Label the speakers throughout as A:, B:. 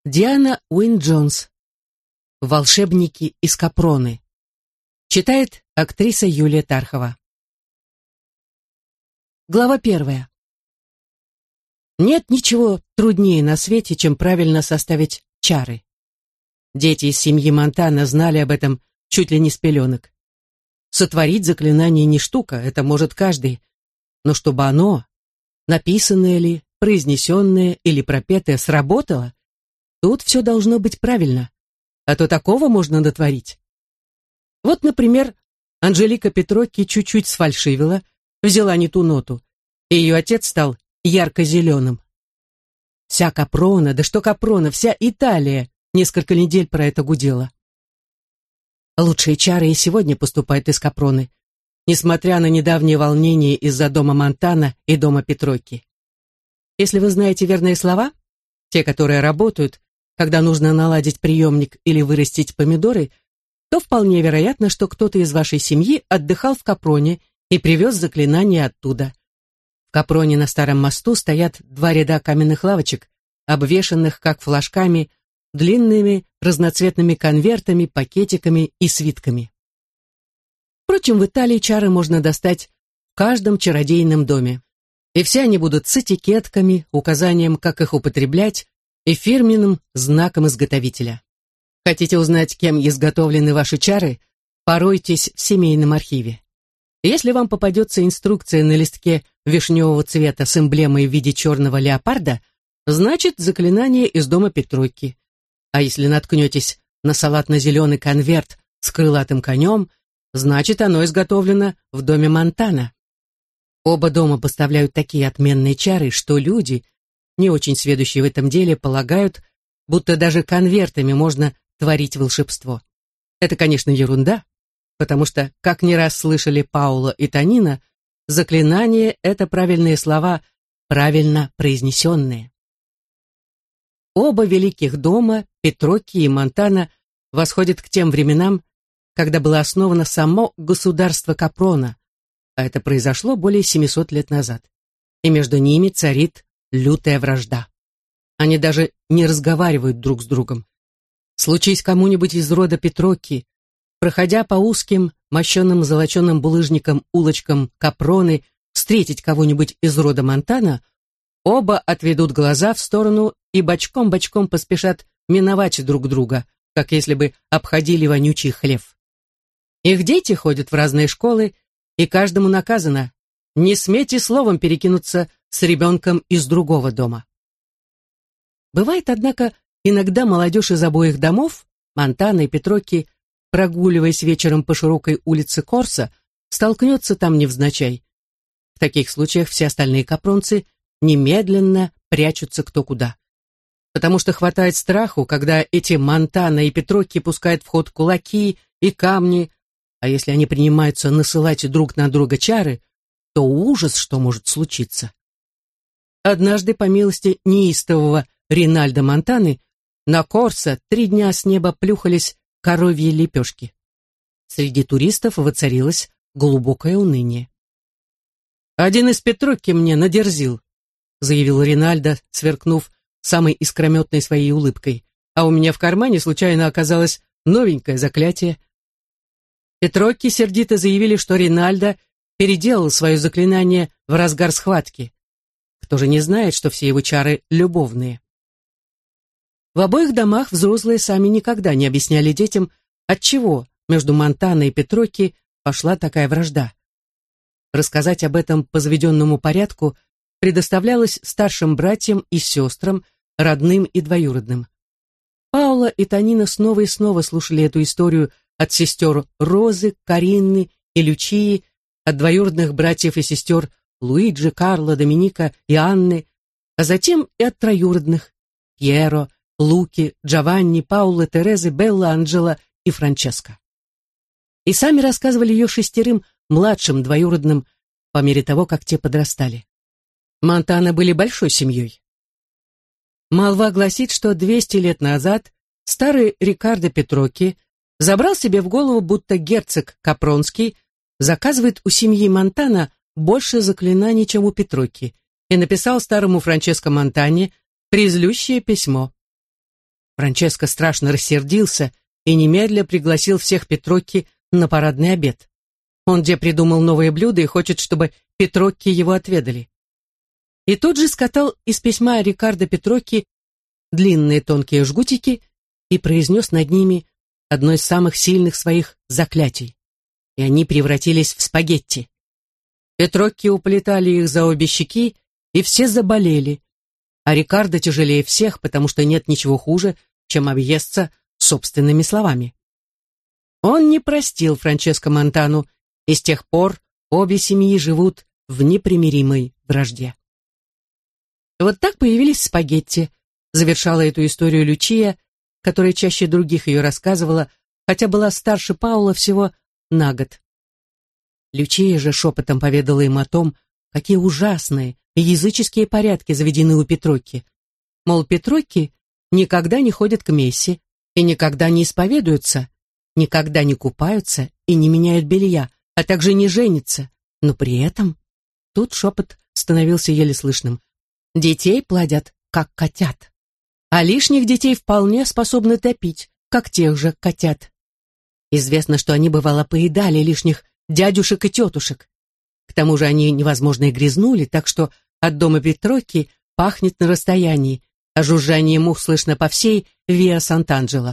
A: Диана Уин-Джонс. «Волшебники из Капроны». Читает актриса Юлия Тархова. Глава 1. Нет ничего труднее на свете, чем правильно составить чары. Дети из семьи Монтана знали об этом чуть ли не с пеленок. Сотворить заклинание не штука, это может каждый. Но чтобы оно, написанное ли, произнесенное или пропетое, сработало, тут все должно быть правильно, а то такого можно натворить. Вот, например, Анжелика Петрокки чуть-чуть сфальшивила, взяла не ту ноту, и ее отец стал ярко-зеленым. Вся Капрона, да что Капрона, вся Италия несколько недель про это гудела. Лучшие чары и сегодня поступают из Капроны, несмотря на недавнее волнение из-за дома Монтана и дома Петрокки. Если вы знаете верные слова, те, которые работают, когда нужно наладить приемник или вырастить помидоры, то вполне вероятно, что кто-то из вашей семьи отдыхал в Капроне и привез заклинание оттуда. В Капроне на старом мосту стоят 2 ряда каменных лавочек, обвешанных, как флажками, длинными разноцветными конвертами, пакетиками и свитками. Впрочем, в Италии чары можно достать в каждом чародейном доме. И все они будут с этикетками, указанием, как их употреблять, и фирменным знаком изготовителя. Хотите узнать, кем изготовлены ваши чары? Поройтесь в семейном архиве. Если вам попадется инструкция на листке вишневого цвета с эмблемой в виде черного леопарда, значит, заклинание из дома Петрокки. А если наткнетесь на салатно-зеленый конверт с крылатым конем, значит, оно изготовлено в доме Монтана. Оба дома поставляют такие отменные чары, что люди, не очень сведущие в этом деле, полагают, будто даже конвертами можно творить волшебство. Это, конечно, ерунда, потому что, как не раз слышали Паула и Танина, заклинание — это правильные слова, правильно произнесенные. Оба великих дома, Петрокки и Монтана, восходят к тем временам, когда было основано само государство Капрона, а это произошло более 700 лет назад, и между ними царит лютая вражда. Они даже не разговаривают друг с другом. Случись кому-нибудь из рода Петрокки, проходя по узким, мощенным золоченым булыжником улочкам Капроны, встретить кого-нибудь из рода Монтана, оба отведут глаза в сторону и бочком-бочком поспешат миновать друг друга, как если бы обходили вонючий хлев. Их дети ходят в разные школы, и каждому наказано: не смейте словом перекинуться с ребенком из другого дома. Бывает, однако, иногда молодежь из обоих домов, Монтана и Петрокки, прогуливаясь вечером по широкой улице Корса, столкнется там невзначай. В таких случаях все остальные капронцы немедленно прячутся кто куда. Потому что хватает страху, когда эти Монтана и Петрокки пускают в ход кулаки и камни, а если они принимаются насылать друг на друга чары, то ужас, что может случиться. Однажды, по милости неистового Ринальдо Монтаны, на Корсо 3 дня с неба плюхались коровьи лепешки. Среди туристов воцарилось глубокое уныние. «Один из Петрокки мне надерзил», — заявил Ринальдо, сверкнув самой искрометной своей улыбкой, «а у меня в кармане случайно оказалось новенькое заклятие». Петрокки сердито заявили, что Ринальдо переделал свое заклинание в разгар схватки. Кто же не знает, что все его чары любовные? В обоих домах взрослые сами никогда не объясняли детям, отчего между Монтана и Петрокки пошла такая вражда. Рассказать об этом по заведенному порядку предоставлялось старшим братьям и сестрам, родным и двоюродным. Паула и Танина снова и снова слушали эту историю от сестер Розы, Каринны и Лючии, от двоюродных братьев и сестер Луиджи, Карло, Доминика и Анны, а затем и от троюродных Пьеро, Луки, Джованни, Пауло, Терезы, Белла, Анджела и Франческо. И сами рассказывали ее 6 младшим двоюродным по мере того, как те подрастали. Монтана были большой семьей. Молва гласит, что 200 лет назад старый Риккардо Петрокки забрал себе в голову, будто герцог Капронский заказывает у семьи Монтана больше заклинаний, чем у Петрокки, и написал старому Франческо Монтане призлющее письмо. Франческо страшно рассердился и немедля пригласил всех Петрокки на парадный обед. Он где придумал новые блюда и хочет, чтобы Петрокки его отведали. И тут же скатал из письма Риккардо Петрокки длинные тонкие жгутики и произнес над ними одно из самых сильных своих заклятий. И они превратились в спагетти. Петрокки уплетали их за обе щеки, и все заболели. А Риккардо тяжелее всех, потому что нет ничего хуже, чем объесться собственными словами. Он не простил Франческо Монтану, и с тех пор обе семьи живут в непримиримой вражде. Вот так появились спагетти, завершала эту историю Лючия, которая чаще других ее рассказывала, хотя была старше Паула всего на год. Лючия же шепотом поведала им о том, какие ужасные языческие порядки заведены у Петрокки. Мол, Петрокки никогда не ходят к мессе и никогда не исповедуются, никогда не купаются и не меняют белья, а также не женятся, но при этом, тут шепот становился еле слышным, детей плодят, как котят, а лишних детей вполне способны топить, как тех же котят. Известно, что они, бывало, поедали лишних дядюшек и тетушек. К тому же они невозможно и грязнули, так что от дома Петрокки пахнет на расстоянии, а жужжание мух слышно по всей Виа Сант'Анджело.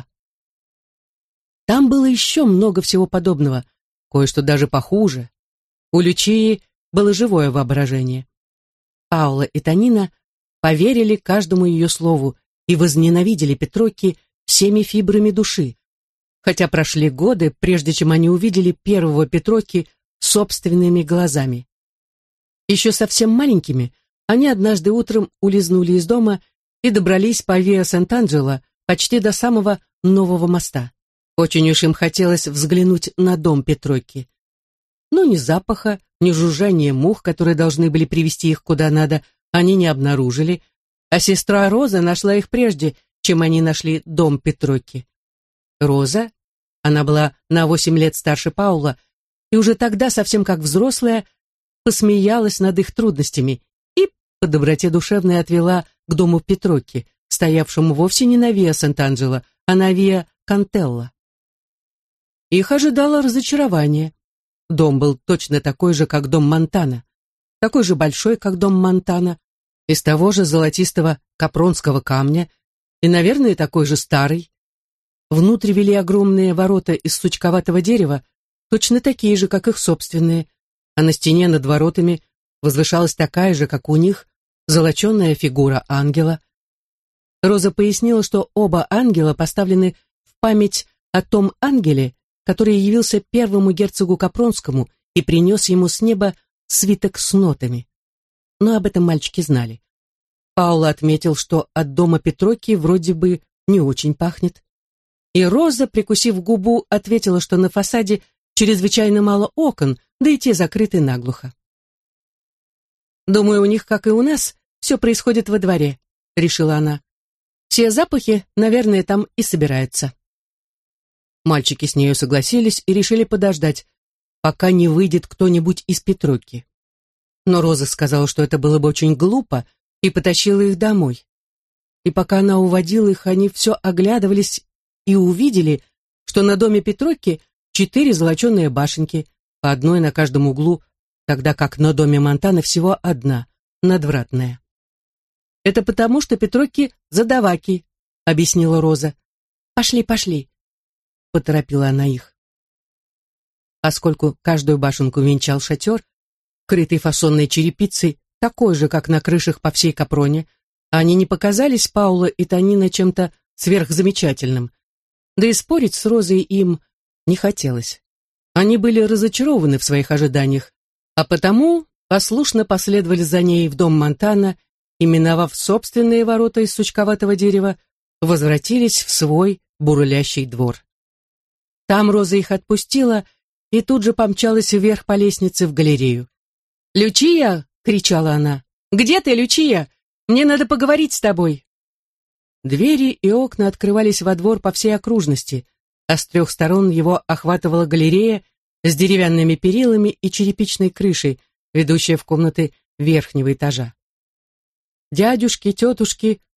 A: Там было еще много всего подобного, кое-что даже похуже. У Лючии было живое воображение. Паула и Тонина поверили каждому ее слову и возненавидели Петрокки всеми фибрами души, хотя прошли годы, прежде чем они увидели первого Петрокки собственными глазами. Еще совсем маленькими они однажды утром улизнули из дома и добрались по Виа Сант'Анджело почти до самого нового моста. Очень уж им хотелось взглянуть на дом Петрокки. Но ни запаха, ни жужжания мух, которые должны были привести их куда надо, они не обнаружили, а сестра Роза нашла их прежде, чем они нашли дом Петрокки. Роза, она была на 8 лет старше Паула, и уже тогда, совсем как взрослая, посмеялась над их трудностями и по доброте душевной отвела к дому Петрокки, стоявшему вовсе не на Виа Сант'Анджело, а на Виа Кантелло. Их ожидало разочарование. Дом был точно такой же, как дом Монтана, такой же большой, как дом Монтана, из того же золотистого капронского камня и, наверное, такой же старый. Внутрь вели огромные ворота из сучковатого дерева, точно такие же, как их собственные, а на стене над воротами возвышалась такая же, как у них, золоченая фигура ангела. Роза пояснила, что оба ангела поставлены в память о том ангеле, который явился первому герцогу Капронскому и принес ему с неба свиток с нотами. Но об этом мальчики знали. Паула отметил, что от дома Петрокки вроде бы не очень пахнет. И Роза, прикусив губу, ответила, что на фасаде чрезвычайно мало окон, да и те закрыты наглухо. «Думаю, у них, как и у нас, все происходит во дворе», — решила она. «Все запахи, наверное, там и собираются». Мальчики с нею согласились и решили подождать, пока не выйдет кто-нибудь из Петрокки. Но Роза сказала, что это было бы очень глупо, и потащила их домой. И пока она уводила их, они все оглядывались и увидели, что на доме Петрокки 4 золоченые башенки, по одной на каждом углу, тогда как на доме Монтана всего одна, надвратная. «Это потому, что Петрокки задаваки», — объяснила Роза. «Пошли, пошли», — поторопила она их. Поскольку каждую башенку венчал шатер, крытый фасонной черепицей, такой же, как на крышах по всей Капроне, они не показались Паула и Тонина чем-то сверхзамечательным. Да и спорить с Розой им не хотелось. Они были разочарованы в своих ожиданиях, а потому послушно последовали за ней в дом Монтана и, миновав собственные ворота из сучковатого дерева, возвратились в свой бурлящий двор. Там Роза их отпустила и тут же помчалась вверх по лестнице в галерею. «Лючия!» — кричала она. «Где ты, Лючия? Мне надо поговорить с тобой!» Двери и окна открывались во двор по всей окружности, а с 3 сторон его охватывала галерея с деревянными перилами и черепичной крышей, ведущая в комнаты верхнего этажа. Дядюшки, тетушки,